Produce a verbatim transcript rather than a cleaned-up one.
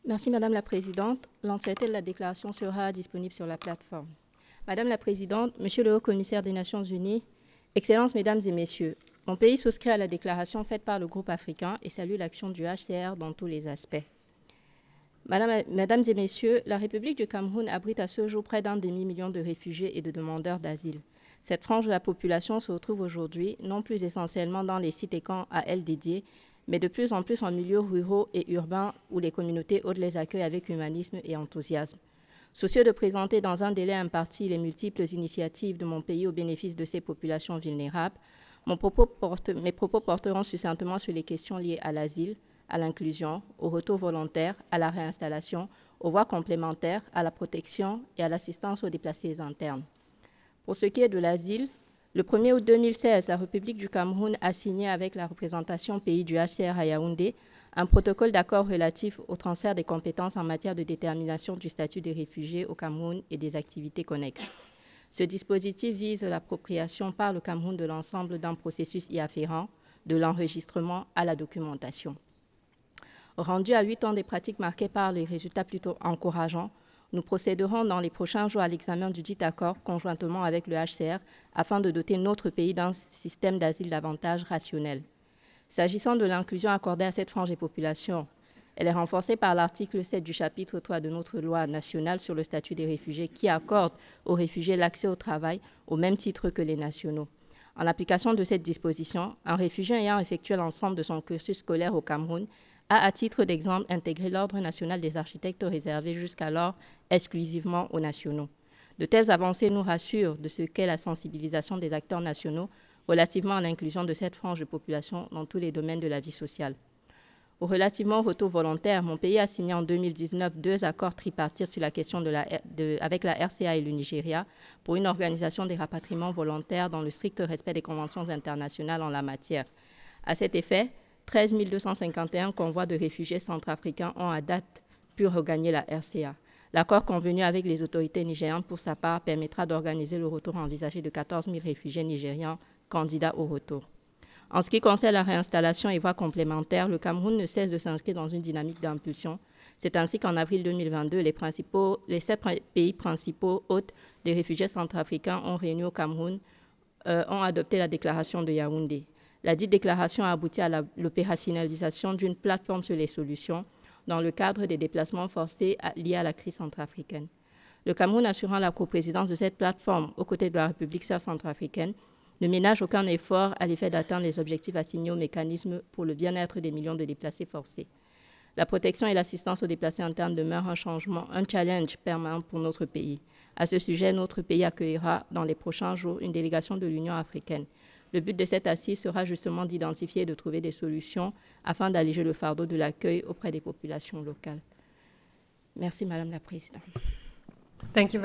Merci Madame la Présidente. L'entièreté de la déclaration sera disponible sur la plateforme. Madame la Présidente, Monsieur le Haut-Commissaire des Nations Unies, Excellences, Mesdames et Messieurs, mon pays souscrit à la déclaration faite par le groupe africain et salue l'action du H C R dans tous les aspects. Madame, Mesdames et Messieurs, la République du Cameroun abrite à ce jour près d'un demi-million de réfugiés et de demandeurs d'asile. Cette frange de la population se retrouve aujourd'hui non plus essentiellement dans les sites et camps à elle dédiés, mais de plus en plus en milieux ruraux et urbains où les communautés hôtes les accueillent avec humanisme et enthousiasme. Soucieux de présenter dans un délai imparti les multiples initiatives de mon pays au bénéfice de ces populations vulnérables, mon propos porte, mes propos porteront succinctement sur les questions liées à l'asile, à l'inclusion, au retour volontaire, à la réinstallation, aux voies complémentaires, à la protection et à l'assistance aux déplacés internes. Pour ce qui est de l'asile, le premier août deux mille seize, la République du Cameroun a signé avec la représentation pays du H C R à Yaoundé un protocole d'accord relatif au transfert des compétences en matière de détermination du statut des réfugiés au Cameroun et des activités connexes. Ce dispositif vise l'appropriation par le Cameroun de l'ensemble d'un processus y afférent, de l'enregistrement à la documentation. Rendu à huit ans des pratiques marquées par les résultats plutôt encourageants, nous procéderons dans les prochains jours à l'examen du dit accord conjointement avec le H C R afin de doter notre pays d'un système d'asile davantage rationnel. S'agissant de l'inclusion accordée à cette frange des populations, elle est renforcée par l'article sept du chapitre trois de notre loi nationale sur le statut des réfugiés qui accorde aux réfugiés l'accès au travail au même titre que les nationaux. En application de cette disposition, un réfugié ayant effectué l'ensemble de son cursus scolaire au Cameroun a, à titre d'exemple, intégré l'Ordre national des architectes réservé jusqu'alors exclusivement aux nationaux. De telles avancées nous rassurent de ce qu'est la sensibilisation des acteurs nationaux relativement à l'inclusion de cette frange de population dans tous les domaines de la vie sociale. Au relativement au retour volontaire, mon pays a signé en deux mille dix-neuf deux accords tripartites sur la question de la, de, avec la R C A et le Nigeria pour une organisation des rapatriements volontaires dans le strict respect des conventions internationales en la matière. À cet effet, treize mille deux cent cinquante et un convois de réfugiés centrafricains ont à date pu regagner la R C A. L'accord convenu avec les autorités nigérianes pour sa part permettra d'organiser le retour envisagé de quatorze mille réfugiés nigérians candidats au retour. En ce qui concerne la réinstallation et voies complémentaires, le Cameroun ne cesse de s'inscrire dans une dynamique d'impulsion. C'est ainsi qu'en avril deux mille vingt-deux, les, principaux, les sept pays principaux hôtes des réfugiés centrafricains ont réuni au Cameroun, euh, ont adopté la déclaration de Yaoundé. La dite déclaration a abouti à l'opérationnalisation d'une plateforme sur les solutions dans le cadre des déplacements forcés à, liés à la crise centrafricaine. Le Cameroun assurant la coprésidence de cette plateforme aux côtés de la République sœur centrafricaine ne ménage aucun effort à l'effet d'atteindre les objectifs assignés au mécanisme pour le bien-être des millions de déplacés forcés. La protection et l'assistance aux déplacés internes demeurent un changement, un challenge permanent pour notre pays. À ce sujet, notre pays accueillera dans les prochains jours une délégation de l'Union africaine. Le but de cette assise sera justement d'identifier et de trouver des solutions afin d'alléger le fardeau de l'accueil auprès des populations locales. Merci, Madame la Présidente. Thank you.